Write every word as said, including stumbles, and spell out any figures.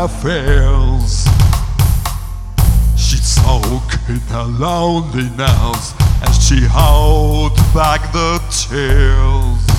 her fears. She'd soak in her loneliness as she held back the tears.